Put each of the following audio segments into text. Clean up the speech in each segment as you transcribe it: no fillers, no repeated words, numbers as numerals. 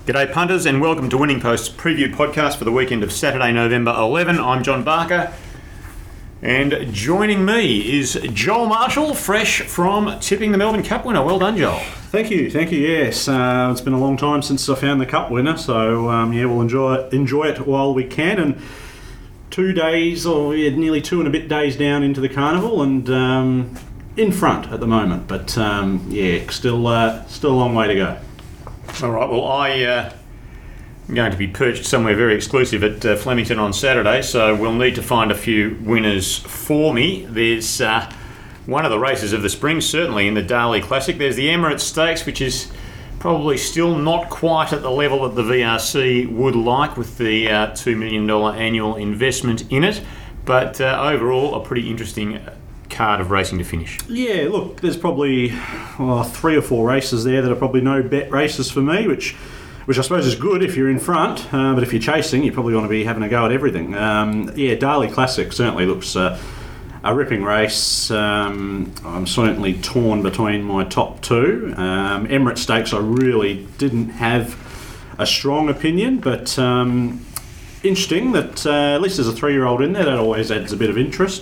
G'day punters and welcome to Winning Post's preview podcast for the weekend of Saturday, November 11. I'm John Barker and joining me is Joel Marshall, fresh from tipping the Melbourne Cup winner. Well done, Joel. Thank you, yes. It's been a long time since I found the Cup winner, so we'll enjoy it while we can. And 2 days, nearly 2 and a bit days down into the carnival and in front at the moment, but still a long way to go. All right, well, I'm going to be perched somewhere very exclusive at Flemington on Saturday, so we'll need to find a few winners for me. There's one of the races of the spring, certainly in the Darley Classic. There's the Emirates Stakes, which is probably still not quite at the level that the VRC would like with the $2 million annual investment in it, but overall a pretty interesting card of racing to finish. Yeah, look, there's probably 3 or 4 races there that are probably no bet races for me, which I suppose is good if you're in front, but if you're chasing, you probably want to be having a go at everything. Darley Classic certainly looks a ripping race. I'm certainly torn between my top 2. Emirates Stakes, I really didn't have a strong opinion, but interesting that at least there's a 3-year-old in there. That always adds a bit of interest.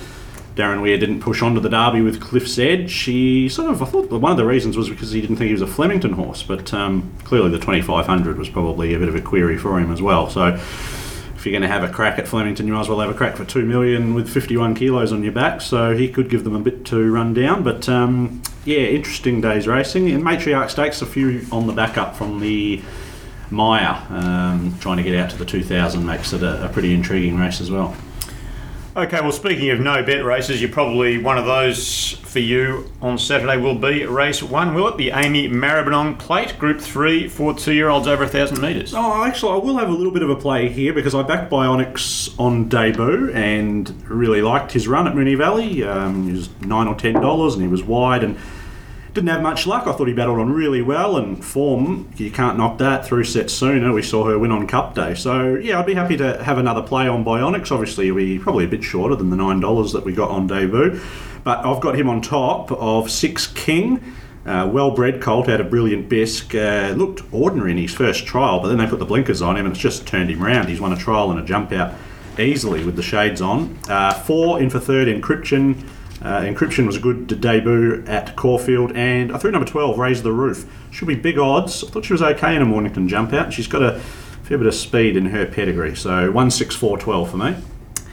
Darren Weir didn't push on to the Derby with Cliff's Edge. I thought one of the reasons was because he didn't think he was a Flemington horse, but clearly the 2500 was probably a bit of a query for him as well. So if you're going to have a crack at Flemington, you might as well have a crack for $2 million with 51 kilos on your back, so he could give them a bit to run down. But interesting days racing. In Matriarch Stakes, a few on the back up from the Maya, trying to get out to the 2000 makes it a pretty intriguing race as well. Okay, well, speaking of no bet races, you're probably one of those for you on Saturday will be race 1, will it? The Amy Maribyrnong Plate, Group 3 for 2-year-olds over 1,000 metres. Oh, actually, I will have a little bit of a play here because I backed Bionics on debut and really liked his run at Moonee Valley. He was $9 or $10 and he was wide and didn't have much luck. I thought he battled on really well, and form, you can't knock that. Through Setsuna, we saw her win on Cup Day. So, I'd be happy to have another play on Bionics. Obviously, he'll be probably a bit shorter than the $9 that we got on debut. But I've got him on top of 6 King. Well-bred colt out of Brilliant Bisque. Looked ordinary in his first trial, but then they put the blinkers on him and it's just turned him round. He's won a trial and a jump out easily with the shades on. 4 in for 3rd, Encryption. Encryption was a good debut at Caulfield, and I threw number 12, Raise the Roof. She'll be big odds. I thought she was okay in a Mornington jump out. She's got a fair bit of speed in her pedigree, so 1, 6, 4, 12 for me.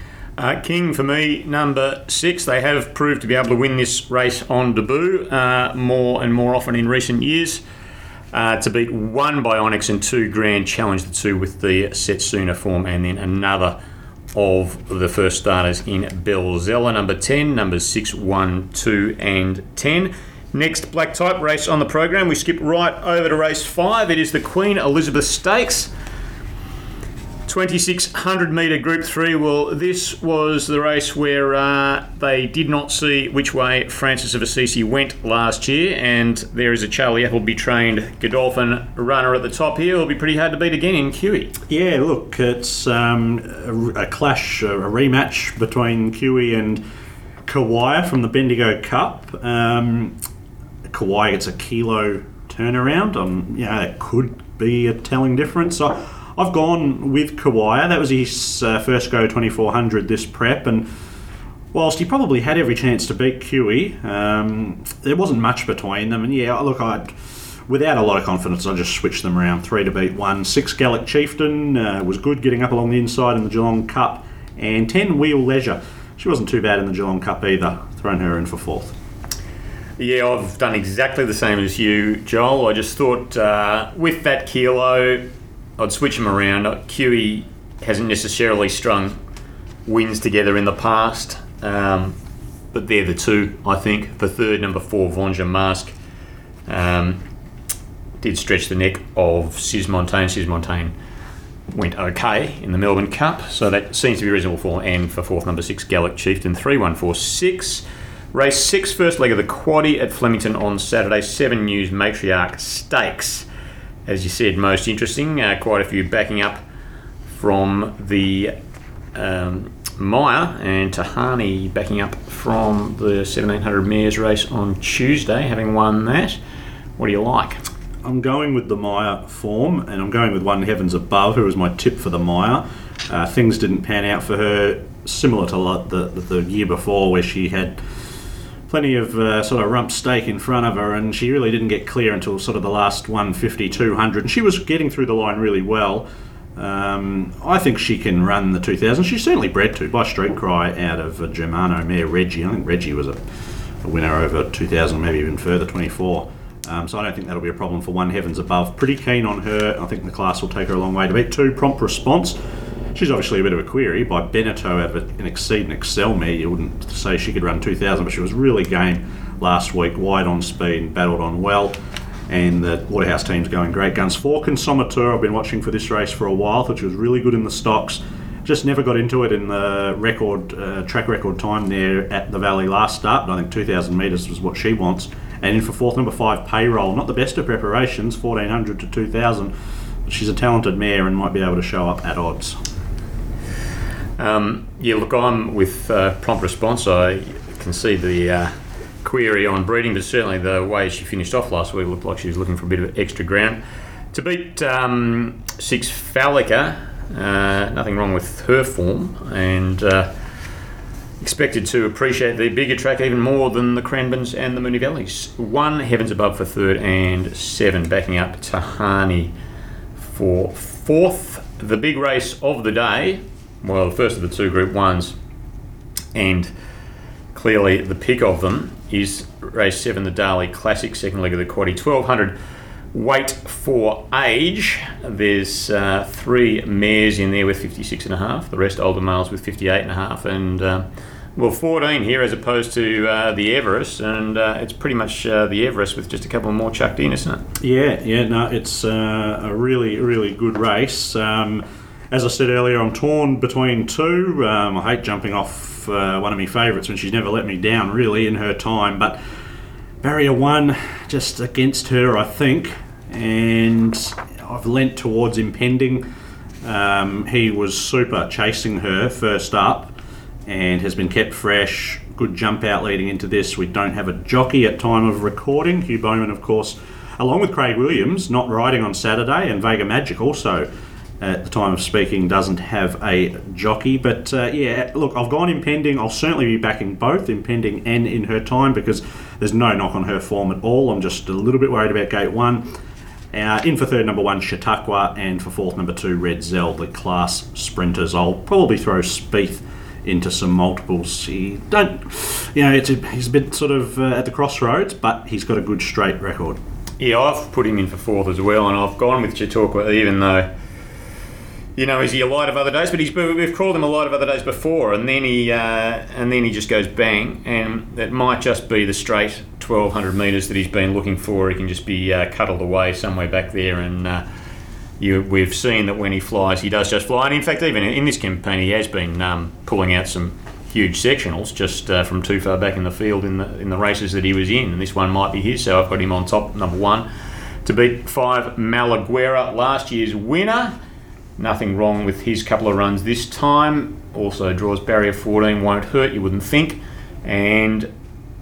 King for me, number 6. They have proved to be able to win this race on debut more and more often in recent years. To beat 1 Bionics and 2 Grand Challenge, the 2 with the Setsuna form, and then another of the first starters in Belzella, number 10, numbers 6, 1, 2 and 10. Next black type race on the program, we skip right over to race 5. It is the Queen Elizabeth Stakes, 2600 metre Group 3. Well, this was the race where they did not see which way Francis of Assisi went last year, and there is a Charlie Appleby trained Godolphin runner at the top here. It'll be pretty hard to beat again in QE. Yeah, look, it's a clash, a rematch between QE and Kawaya from the Bendigo Cup. Kawaya gets a kilo turnaround. It could be a telling difference. So I've gone with Kawaya. That was his first go 2400 this prep, and whilst he probably had every chance to beat QE, there wasn't much between them. And without a lot of confidence, I just switched them around. 3 to beat 1. 6 Gallic Chieftain was good getting up along the inside in the Geelong Cup, and 10 Wheel Leisure. She wasn't too bad in the Geelong Cup either. Thrown her in for 4th. Yeah, I've done exactly the same as you, Joel. I just thought with that kilo, I'd switch them around. QE hasn't necessarily strung wins together in the past, but they're the 2, I think. For 3rd, number 4, Vonja Mask, did stretch the neck of Sismontane. Sismontane went okay in the Melbourne Cup, so that seems to be reasonable for. And for 4th, number 6, Gallic Chieftain, 3, 1, 4, 6. Race 6, first leg of the quaddie at Flemington on Saturday. 7 News Matriarch Stakes. As you said, most interesting. Quite a few backing up from the Maya, and Tahani backing up from the 1700 Mares race on Tuesday, having won that. What do you like? I'm going with the Maya form, and I'm going with One Heavens Above, who was my tip for the Maya. Things didn't pan out for her, similar to the year before, where she had plenty of sort of rump steak in front of her, and she really didn't get clear until sort of the last 150, 200, and she was getting through the line really well. I think she can run the 2000. She's certainly bred to by Street Cry out of Germano mare Reggie. I think Reggie was a winner over 2000, maybe even further, 24. So I don't think that'll be a problem for One Heavens Above. Pretty keen on her. I think the class will take her a long way to beat. 2, Prompt Response. She's obviously a bit of a query. By Beneteau out of an Exceed and Excel mare, you wouldn't say she could run 2000, but she was really game last week, wide on speed, battled on well. And the Waterhouse team's going great guns. 4, Consomateur, I've been watching for this race for a while. Thought she was really good in the stocks. Just never got into it in the track record time there at the Valley last start, but I think 2,000 metres was what she wants. And in for 4th, number 5, Payroll. Not the best of preparations, 1,400 to 2,000. But she's a talented mare and might be able to show up at odds. Look, I'm with Prompt Response. I can see the query on breeding, but certainly the way she finished off last week looked like she was looking for a bit of extra ground. To beat 6, Phallica, nothing wrong with her form, and expected to appreciate the bigger track even more than the Cranbournes and the Moonee Valleys. 1, Heavens Above for 3rd, and 7 backing up Tahani for 4th. The big race of the day, well, the first of the 2 Group 1s, and clearly the pick of them, is race 7, the Darley Classic, second leg of the quaddie, 1,200 weight for age. There's 3 mares in there with 56.5, the rest older males with 58.5, and 14 here as opposed to the Everest, and it's pretty much the Everest with just a couple more chucked in, isn't it? It's a really, really good race. As I said earlier, I'm torn between 2. I hate jumping off one of my favourites when she's never let me down, really, in her time. But Barrier 1, just against her, I think. And I've lent towards Impending. He was super chasing her first up and has been kept fresh. Good jump out leading into this. We don't have a jockey at time of recording. Hugh Bowman, of course, along with Craig Williams, not riding on Saturday, and Vega Magic also, at the time of speaking, doesn't have a jockey. But look, I've gone Impending. I'll certainly be backing both Impending and In Her Time, because there's no knock on her form at all. I'm just a little bit worried about Gate 1. In for 3rd, number 1, Chautauqua, and for 4th, number 2, Red Zell, the class sprinters. I'll probably throw Spieth into some multiples. He's a bit sort of at the crossroads, but he's got a good straight record. Yeah, I've put him in for 4th as well, and I've gone with Chautauqua, even though, is he a light of other days? But we've called him a light of other days before, and then he just goes bang, and that might just be the straight 1,200 metres that he's been looking for. He can just be cuddled away somewhere back there, and we've seen that when he flies, he does just fly. And in fact, even in this campaign, he has been pulling out some huge sectionals just from too far back in the field in the races that he was in, and this one might be his. So I've got him on top, number 1, to beat 5, Malaguera, last year's winner. Nothing wrong with his couple of runs this time. Also draws Barrier 14, won't hurt, you wouldn't think. And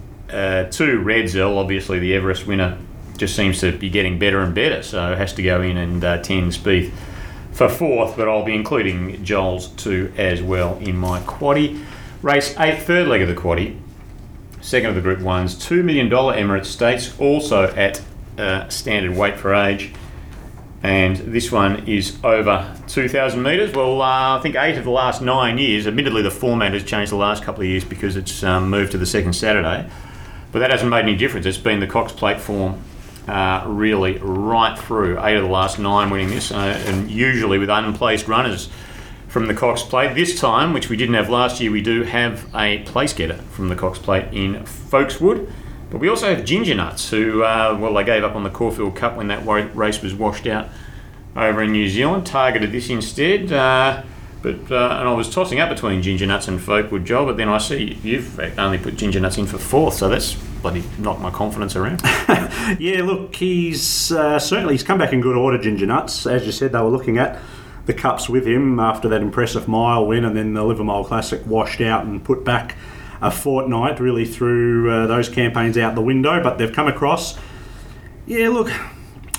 2, Red Zell, obviously the Everest winner, just seems to be getting better and better, so has to go in, and 10, Spieth for 4th, but I'll be including Joel's 2 as well in my quaddie. Race 8, 3rd leg of the quaddie, second of the Group 1s, $2 million Emirates Stakes, also at standard weight for age. And this one is over 2,000 metres. Well, I think 8 of the last 9 years. Admittedly, the format has changed the last couple of years because it's moved to the second Saturday. But that hasn't made any difference. It's been the Cox Plate form really right through. 8 of the last 9 winning this, and usually with unplaced runners from the Cox Plate. This time, which we didn't have last year, we do have a place getter from the Cox Plate in Folkeswood. But we also have Ginger Nuts, who, they gave up on the Caulfield Cup when that race was washed out over in New Zealand. Targeted this instead. And I was tossing up between Ginger Nuts and Folkewood, Joel, but then I see you've only put Ginger Nuts in for 4th, so that's bloody knocked my confidence around. Yeah, look, he's come back in good order, Ginger Nuts. As you said, they were looking at the Cups with him after that impressive mile win, and then the Livermore Classic washed out and put back a fortnight, really threw those campaigns out the window, but they've come across. Yeah, look,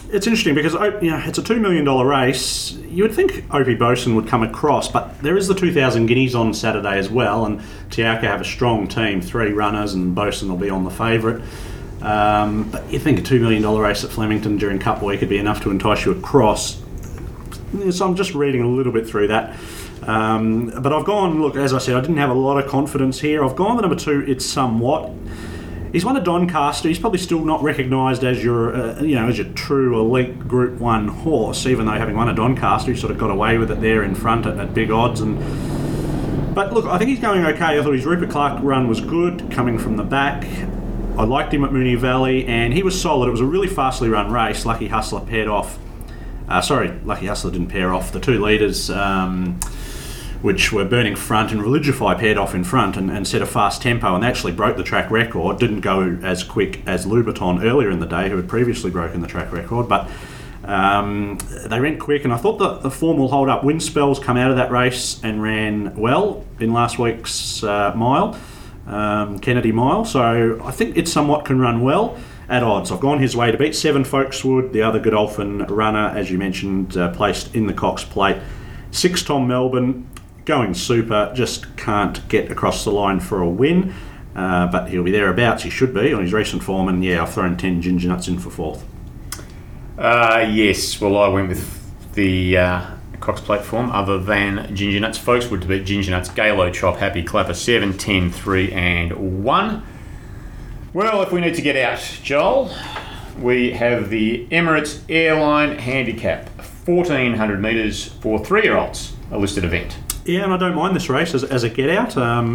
it's interesting because it's a $2 million race. You would think Opie Bosun would come across, but there is the 2,000 guineas on Saturday as well, and Te Akau have a strong team, 3 runners, and Bosun will be on the favourite. But you think a $2 million race at Flemington during Cup Week would be enough to entice you across. So I'm just reading a little bit through that. But I've gone, look, as I said, I didn't have a lot of confidence here. I've gone with number 2, It's Somewhat. He's won a Doncaster. He's probably still not recognised as your, as your true elite Group 1 horse, even though having won a Doncaster, he sort of got away with it there in front at big odds. But look, I think he's going okay. I thought his Rupert Clark run was good, coming from the back. I liked him at Moonee Valley, and he was solid. It was a really fastly run race. Lucky Hustler paired off. Lucky Hustler didn't pair off. The 2 leaders, which were Burning Front and Religify, paired off in front and set a fast tempo, and they actually broke the track record. Didn't go as quick as Louboutin earlier in the day, who had previously broken the track record, but they ran quick, and I thought that the form will hold up. Windspells come out of that race and ran well in last week's mile, Kennedy Mile, so I think It's Somewhat can run well at odds. I've gone his way to beat 7 Folkeswood, the other Godolphin runner, as you mentioned, placed in the Cox Plate. 6 Tom Melbourne, going super, just can't get across the line for a win, but he'll be thereabouts. He should be on his recent form, and I've thrown 10 Ginger Nuts in for 4th. Yes, well, I went with the Cox Plate form other than Ginger Nuts. Folkeswood to beat Ginger Nuts, Galo, Chop, Happy, Clapper, 7, 10, 3 and 1. Well, if we need to get out, Joel, we have the Emirates Airline Handicap, 1,400 metres for 3-year-olds, a listed event. Yeah, and I don't mind this race as a get-out.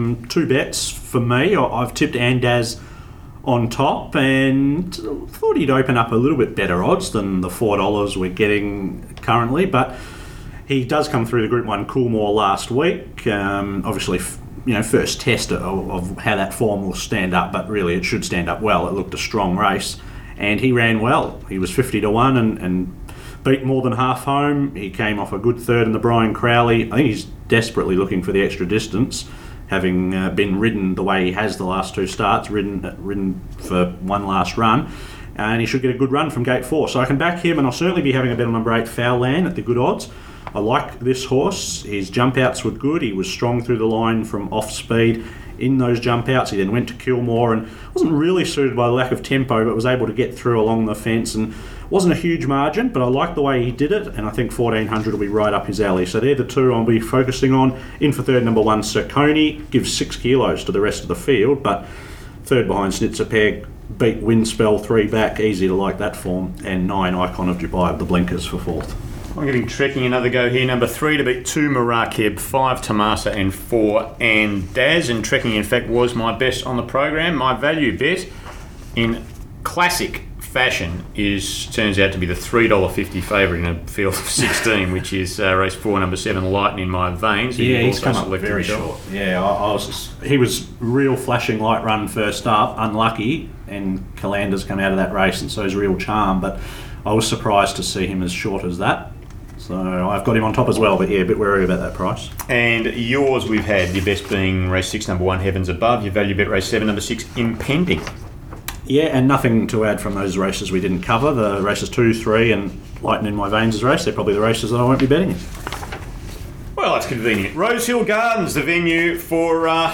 2 bets for me. I've tipped Andaz on top and thought he'd open up a little bit better odds than the $4 we're getting currently, but he does come through the Group 1 Coolmore last week. Obviously, first test of how that form will stand up, but really it should stand up well. It looked a strong race, and he ran well. He was 50 to 1 and beat more than half home. He came off a good third in the Brian Crowley. I think he's desperately looking for the extra distance, having been ridden the way he has the last 2 starts, ridden for one last run, and he should get a good run from gate 4. So I can back him, and I'll certainly be having a bet on number 8, Foulland, at the good odds. I like this horse. His jump outs were good. He was strong through the line from off speed in those jump outs. He then went to Kilmore and wasn't really suited by the lack of tempo, but was able to get through along the fence, and wasn't a huge margin, but I like the way he did it, and I think 1,400 will be right up his alley. So they're the 2 I'll be focusing on. In for 3rd, number 1, Circoni, gives 6 kilos to the rest of the field, but 3rd behind Snitzer Peg, beat Windspell 3 back, easy to like that form, and 9, Icon of Dubai of the Blinkers for 4th. I'm getting Trekking another go here. Number 3 to beat 2 Murakeb, 5 Tamasa and 4 Andaz. And Trekking, in fact, was my best on the program. My value bet in classic fashion turns out to be the $3.50 favourite in a field of 16, which is race 4, number 7, Light in My Veins. He's come up very short. Yeah, he was real flashing light run first up, unlucky, and Calander's come out of that race, and so is Real Charm, but I was surprised to see him as short as that. So I've got him on top as well, but a bit wary about that price. And yours, we've had your best being race 6, number 1, Heavens Above. Your value bet race 7, number 6, Impending. Yeah, and nothing to add from those races we didn't cover. The races 2, 3 and Lighten in My Veins' race, they're probably the races that I won't be betting in. Well, that's convenient. Rosehill Gardens, the venue for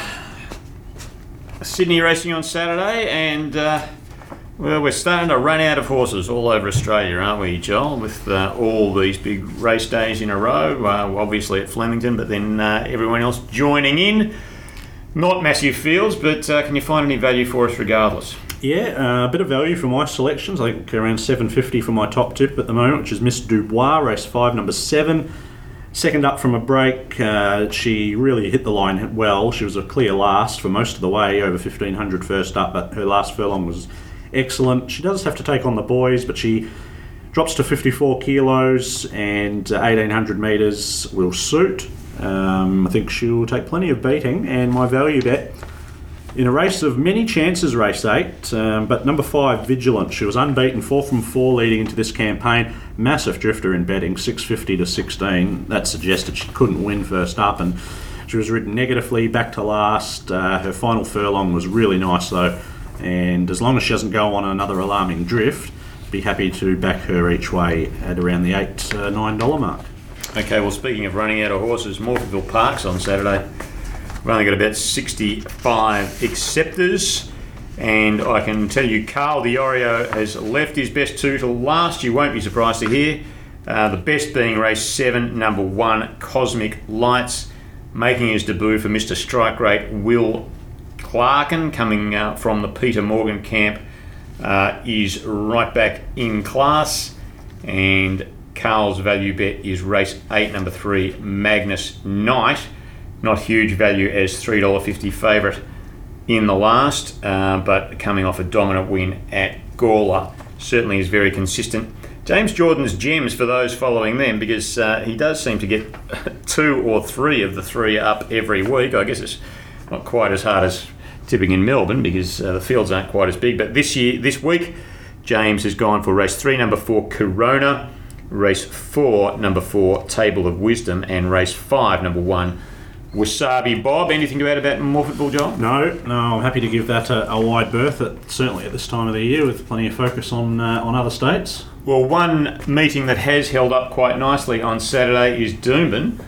Sydney racing on Saturday, and we're starting to run out of horses all over Australia, aren't we, Joel, with all these big race days in a row, obviously at Flemington, but then everyone else joining in. Not massive fields, but can you find any value for us regardless? Yeah, a bit of value for my selections. I think around $7.50 for my top tip at the moment, which is Miss Dubois, race 5, number 7. Second up from a break, she really hit the line well. She was a clear last for most of the way, over 1,500 first up, but her last furlong was excellent. She does have to take on the boys, but she drops to 54 kilos and 1,800 metres will suit. I think she'll take plenty of beating, and my value bet in a race of many chances, race 8, but number 5, Vigilant. She was unbeaten, 4 from 4 leading into this campaign. Massive drifter in betting, 650 to 16. That suggested she couldn't win first up, and she was ridden negatively back to last. Her final furlong was really nice though, and as long as she doesn't go on another alarming drift, be happy to back her each way at around the $8-9 mark. Okay, well, speaking of running out of horses, Morphettville Parks on Saturday. We've only got about 65 acceptors, and I can tell you Carl the Oreo has left his best two till last. You won't be surprised to hear. The best being race 7, number 1, Cosmic Lights, making his debut for Mr. Strike Rate Will Clarkin, coming from the Peter Morgan camp, is right back in class, and Carl's value bet is race 8, number 3, Magnus Knight. Not huge value as $3.50 favourite in the last, but coming off a dominant win at Gawler. Certainly is very consistent. James Jordan's Gems, for those following them, because he does seem to get 2 or 3 of the 3 up every week. I guess it's not quite as hard as tipping in Melbourne because the fields aren't quite as big. But this week, James has gone for race 3, number 4, Corona, race 4, number 4, Table of Wisdom, and race 5, number 1, Wasabi. Bob, anything to add about Morphettville, John? No, I'm happy to give that a wide berth, certainly at this time of the year, with plenty of focus on other states. Well, one meeting that has held up quite nicely on Saturday is Doomben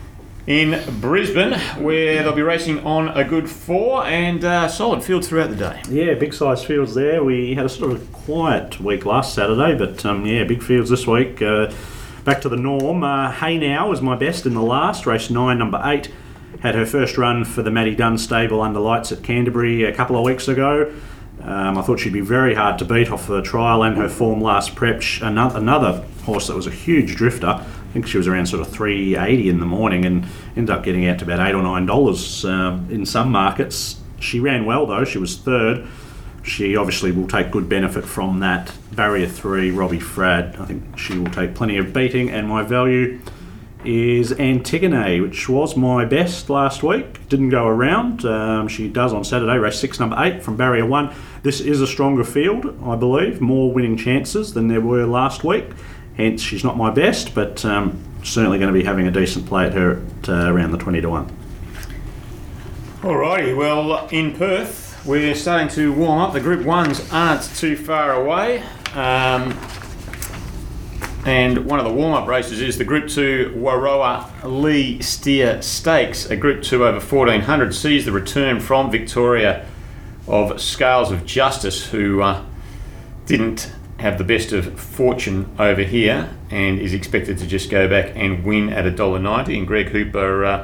in Brisbane, where they'll be racing on a good 4 and solid fields throughout the day. Yeah, big size fields there. We had a sort of quiet week last Saturday, but big fields this week. Back to the norm. Hey Now was my best in the last, race 9, number 8. Had her first run for the Maddie Dunn stable under lights at Canterbury a couple of weeks ago. I thought she'd be very hard to beat off the trial and her form last prep. Another horse that was a huge drifter. I think she was around sort of $3.80 in the morning and ended up getting out to about $8 or $9 in some markets. She ran well though. She was third. She obviously will take good benefit from that. Barrier 3, Robbie Fradd. I think she will take plenty of beating, and my value is Antigone, which was my best last week. Didn't go around. She does on Saturday, race 6, number 8, from Barrier 1. This is a stronger field, I believe. More winning chances than there were last week. Hence, she's not my best, but certainly going to be having a decent play at her at around the 20-1. Alrighty, well, in Perth, we're starting to warm up. The Group 1s aren't too far away. And one of the warm-up races is the Group 2 Warroa Lee Steer Stakes. A Group 2 over 1400 sees the return from Victoria of Scales of Justice, who didn't have the best of fortune over here and is expected to just go back and win at $1.90. And Greg Hooper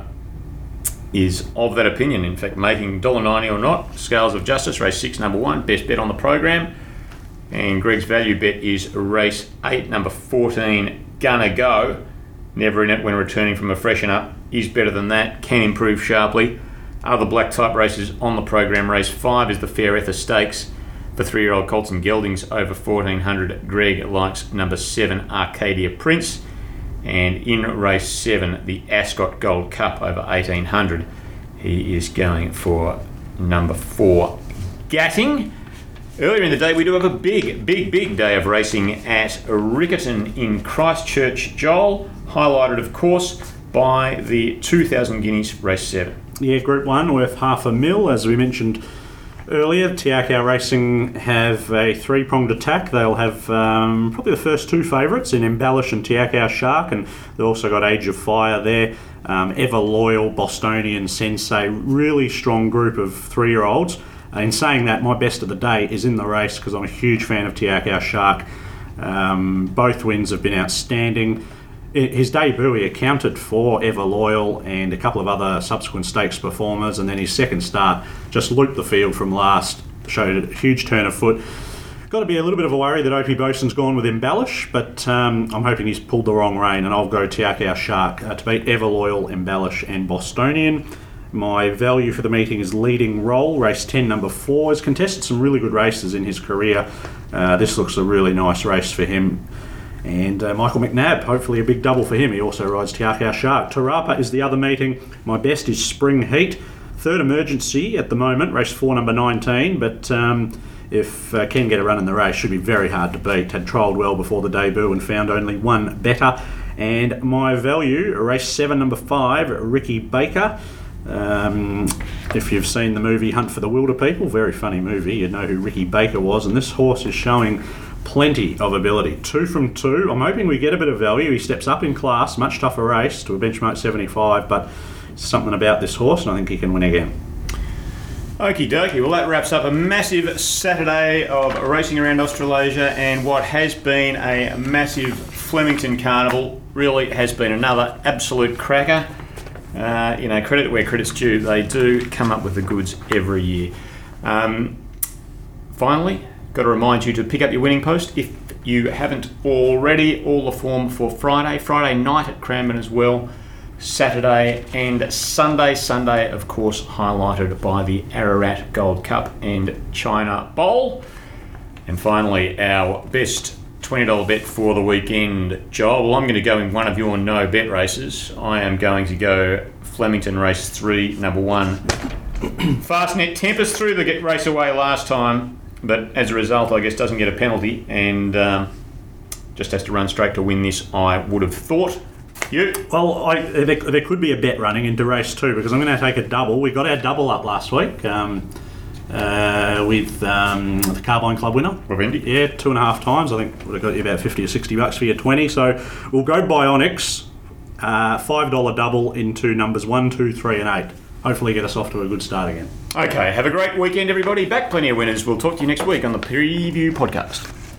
is of that opinion. In fact, making $1.90 or not, Scales of Justice, race 6, number 1, best bet on the program. And Greg's value bet is race 8, number 14, Gonna Go. Never in it when returning from a freshen up. Is better than that, can improve sharply. Other black type races on the program. Race 5 is the Fairweather Stakes for 3-year-old colts and geldings over 1400. Greg likes number 7, Arcadia Prince. And in race 7, the Ascot Gold Cup over 1800. He is going for number 4, Gatting. Earlier in the day, we do have a big day of racing at Riccarton in Christchurch, Joel, highlighted, of course, by the 2,000 guineas race 7. Yeah, Group 1 worth $500,000. As we mentioned earlier, Tiakau Racing have a 3-pronged attack. They'll have probably the first 2 favourites in Embellish and Tiakau Shark, and they've also got Age of Fire there. Ever Loyal, Bostonian, Sensei, really strong group of 3-year-olds. In saying that, my best of the day is in the race because I'm a huge fan of Tiakau Shark. Both wins have been outstanding. His debut, he accounted for Ever Loyal and a couple of other subsequent stakes performers, and then his second start just looped the field from last, showed a huge turn of foot. Got to be a little bit of a worry that Opie Bosun's gone with Embellish, but I'm hoping he's pulled the wrong rein, and I'll go Tiakau Shark to beat Ever Loyal, Embellish and Bostonian. My value for the meeting is Leading Roll, race 10, number 4. He's contested some really good races in his career. This looks a really nice race for him. And Michael McNabb, hopefully a big double for him. He also rides Tiakau Shark. Tarapa is the other meeting. My best is Spring Heat. Third emergency at the moment, race 4, number 19. But if can get a run in the race, should be very hard to beat. Had trialled well before the debut and found only one better. And my value, race 7, number 5, Ricky Baker. If you've seen the movie Hunt for the Wilder People, very funny movie, you know who Ricky Baker was, and this horse is showing plenty of ability. 2 from 2. I'm hoping we get a bit of value. He steps up in class, much tougher race to a benchmark 75, but something about this horse, and I think he can win again. Okie dokie, well that wraps up a massive Saturday of racing around Australasia and what has been a massive Flemington Carnival. Really has been another absolute cracker. Credit where credit's due. They do come up with the goods every year. Finally, got to remind you to pick up your winning post if you haven't already. All the form for Friday night at Cranbourne as well, Saturday and Sunday. Sunday, of course, highlighted by the Ararat Gold Cup and China Bowl. And finally, our best $20 bet for the weekend, Joel. Well, I'm going to go in one of your no bet races. I am going to go Flemington Race 3, number 1. Fastnet Tempest threw the race away last time, but as a result, I guess doesn't get a penalty and just has to run straight to win this, I would have thought. You? Well, there could be a bet running into race 2 because I'm going to take a double. We got our double up last week with the Carbine Club winner. Ravendi? Yeah, 2.5 times. I think would have got you about $50 or $60 for your 20. So we'll go Bionics, $5 double into numbers 1, 2, 3 and 8. Hopefully get us off to a good start again. Okay, have a great weekend everybody. Back plenty of winners. We'll talk to you next week on the Preview Podcast.